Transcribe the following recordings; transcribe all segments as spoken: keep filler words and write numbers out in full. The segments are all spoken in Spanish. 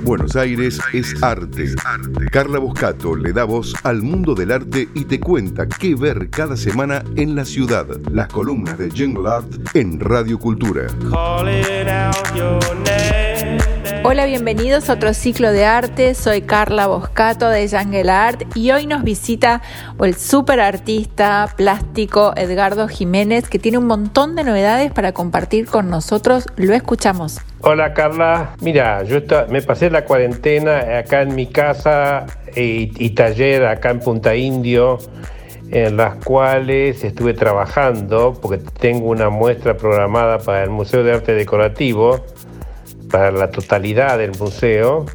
Buenos Aires es arte. Carla Boscato le da voz al mundo del arte y te cuenta qué ver cada semana en la ciudad. Las columnas de Jungle Art en Radio Cultura. Hola, bienvenidos a otro ciclo de arte. Soy Carla Boscato de Jungle Art y hoy nos visita el super artista plástico Edgardo Jiménez, que tiene un montón de novedades para compartir con nosotros. Lo escuchamos. Hola Carla, mira, yo está, me pasé la cuarentena acá en mi casa y, y taller acá en Punta Indio, en las cuales estuve trabajando porque tengo una muestra programada para el Museo de Arte Decorativo, para la totalidad del museo,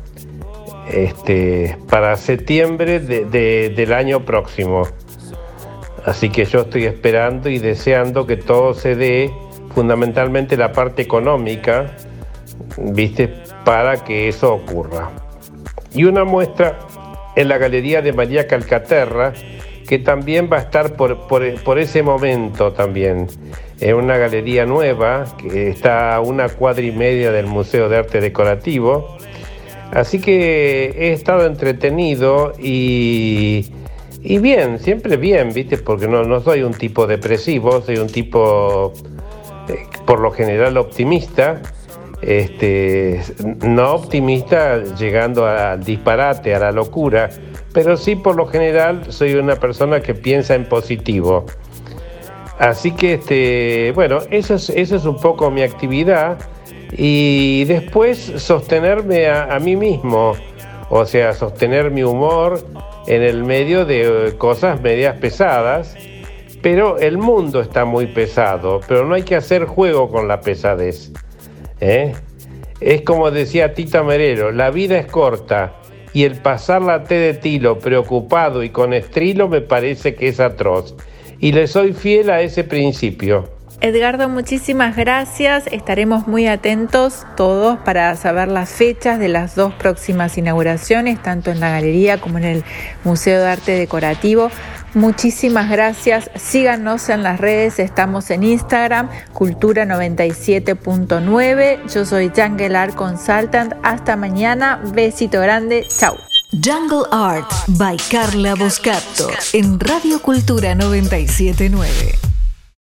este, para septiembre de, de, del año próximo. Así que yo estoy esperando y deseando que todo se dé, fundamentalmente la parte económica, ¿viste?, para que eso ocurra. Y una muestra en la Galería de María Calcaterra, que también va a estar por, por, por ese momento también. Es una galería nueva que está a una cuadra y media del Museo de Arte Decorativo. Así que he estado entretenido y, y bien, siempre bien, ¿viste? Porque no, no soy un tipo depresivo, soy un tipo eh, por lo general optimista. Este, no optimista llegando al disparate, a la locura, pero sí por lo general soy una persona que piensa en positivo. Así que, este, bueno, eso es, eso es un poco mi actividad y después sostenerme a, a mí mismo, o sea, sostener mi humor en el medio de cosas medias pesadas, pero el mundo está muy pesado, pero no hay que hacer juego con la pesadez. ¿Eh? Es como decía Tita Merelo, la vida es corta y el pasarla té de tilo preocupado y con estrilo me parece que es atroz, y le soy fiel a ese principio. Edgardo, muchísimas gracias. Estaremos muy atentos todos para saber las fechas de las dos próximas inauguraciones, tanto en la galería como en el Museo de Arte Decorativo. Muchísimas gracias. Síganos en las redes. Estamos en Instagram, Cultura noventa y siete punto nueve. Yo soy Jungle Art Consultant. Hasta mañana. Besito grande. Chau. Jungle Art by Carla Boscato en Radio Cultura noventa y siete punto nueve.